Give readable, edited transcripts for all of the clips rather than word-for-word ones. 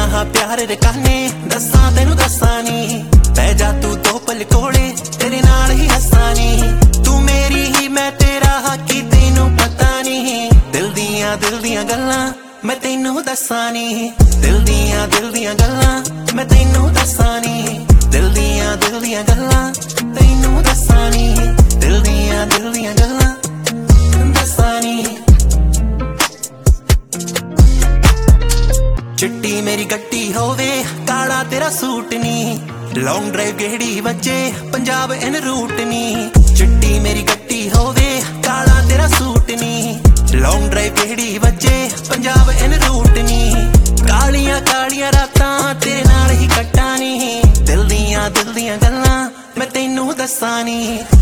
ਹਾਂ ਪਿਆਰ ਦੇ ਕਾਨੇ ਦੱਸਾਂ ਤੈਨੂੰ ਦੱਸਾਂ ਨੀ ਪੈ ਜਾ ਤੂੰ ਦੋ ਪਲ ਕੋਲੇ ਤੇਰੇ ਨਾਲ ਹੀ ਹੱਸਾਂ ਨੀ ਤੂੰ ਮੇਰੀ ਹੀ ਮੈਂ ਤੇਰਾ ਹਾਕੀ ਤੈਨੂੰ ਪਤਾ ਨੀ ਦਿਲ ਦੀਆਂ ਗੱਲਾਂ ਮੈਂ ਤੈਨੂੰ ਦੱਸਾਂ ਨੀ ਦਿਲ ਦੀਆਂ ਗੱਲਾਂ ਮੈਂ ਤੈਨੂੰ ਦੱਸਾਂ ਨੀ ਦਿਲ ਦੀਆਂ ਗੱਲਾਂ ਤੈਨੂੰ ਦੱਸਾਂ ਨੀ ਦਿਲ ਦੀਆਂ ਗੱਲਾਂ ਦੱਸਾਂ ਨੀ चिट्टी मेरी गट्टी होवे काला तेरा सूट नी लॉन्ग ड्राइव गेड़ी वजे पंजाब इन रूट नी चिट्टी मेरी गट्टी होवे काला तेरा सूट नी लॉन्ग ड्राइव गेड़ी वजे पंजाब इन रूट नी कालियां रातां तेरे नाल ही कट्टा नी दिल दियां गल्लां मैं तैनू दस्सां नी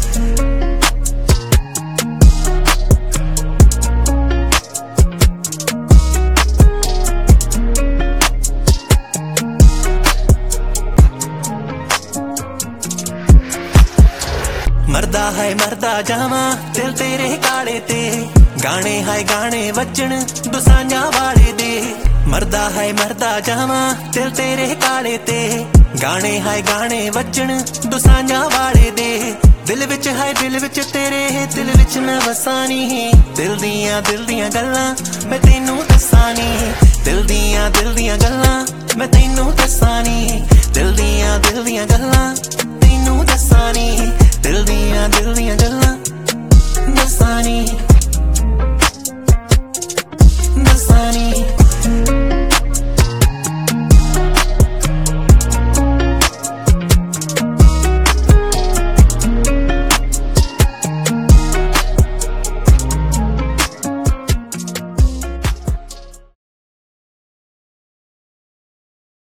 मरदा जावा दिल तेरे काले ते गाने हाय गाने वजन दुसांझा वाले दे मरदा जावा दिल तेरे काले ते गाने हाय गाने वजन दुसांझा वाले दे दिल विच तेरे दिल विच मैं वसां नी दिल दियां गल्लां मैं तैनू दस्सां नी दिल दियां गल्लां मैं तैनू दस्सां नी दिल दियां गल्लां